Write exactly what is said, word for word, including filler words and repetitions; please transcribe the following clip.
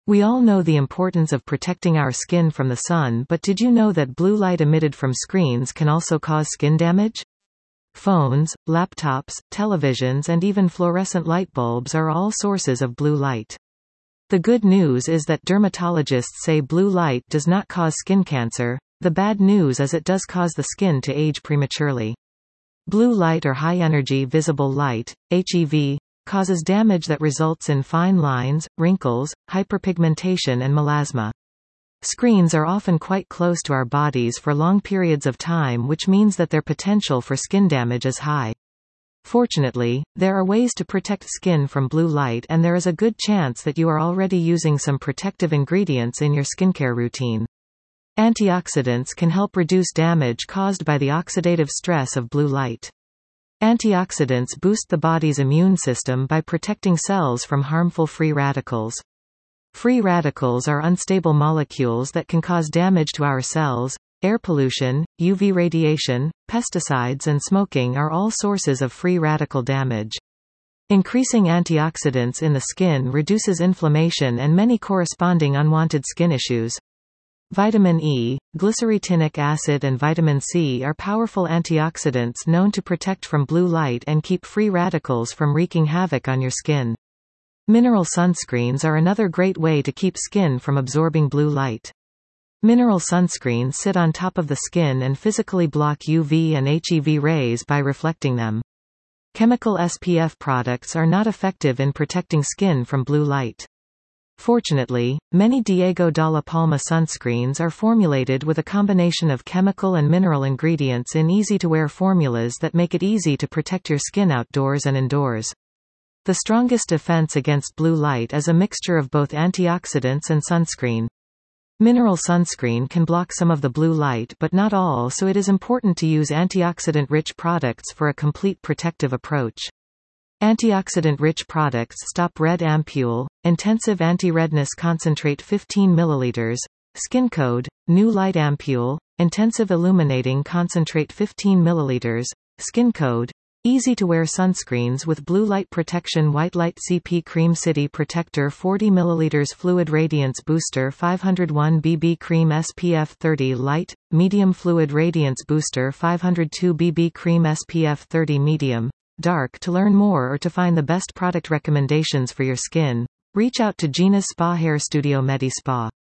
We all know the importance of protecting our skin from the sun, but did you know that blue light emitted from screens can also cause skin damage? Phones, laptops, televisions and even fluorescent light bulbs are all sources of blue light. The good news is that dermatologists say blue light does not cause skin cancer. The bad news is it does cause the skin to age prematurely. Blue light or high-energy visible light, H E V, causes damage that results in fine lines, wrinkles, hyperpigmentation and melasma. Screens are often quite close to our bodies for long periods of time, which means that their potential for skin damage is high. Fortunately, there are ways to protect skin from blue light, and there is a good chance that you are already using some protective ingredients in your skincare routine. Antioxidants can help reduce damage caused by the oxidative stress of blue light. Antioxidants boost the body's immune system by protecting cells from harmful free radicals. Free radicals are unstable molecules that can cause damage to our cells. Air pollution, U V radiation, pesticides and smoking are all sources of free radical damage. Increasing antioxidants in the skin reduces inflammation and many corresponding unwanted skin issues. Vitamin E, glyceretinic acid and vitamin C are powerful antioxidants known to protect from blue light and keep free radicals from wreaking havoc on your skin. Mineral sunscreens are another great way to keep skin from absorbing blue light. Mineral sunscreens sit on top of the skin and physically block U V and H E V rays by reflecting them. Chemical S P F products are not effective in protecting skin from blue light. Fortunately, many Diego Dalla Palma sunscreens are formulated with a combination of chemical and mineral ingredients in easy-to-wear formulas that make it easy to protect your skin outdoors and indoors. The strongest defense against blue light is a mixture of both antioxidants and sunscreen. Mineral sunscreen can block some of the blue light but not all, so it is important to use antioxidant-rich products for a complete protective approach. Antioxidant-rich products stop red ampule, intensive anti-redness concentrate fifteen milliliters, Skin Code, new light ampule, intensive illuminating concentrate fifteen milliliters, Skin Code, easy-to-wear sunscreens with blue light protection White Light C P Cream City Protector forty milliliters Fluid Radiance Booster five oh one B B Cream S P F thirty Light, Medium Fluid Radiance Booster five oh two B B Cream S P F thirty Medium, Dark. To learn more or to find the best product recommendations for your skin, reach out to Gina's Spa Hair Studio Medi Spa.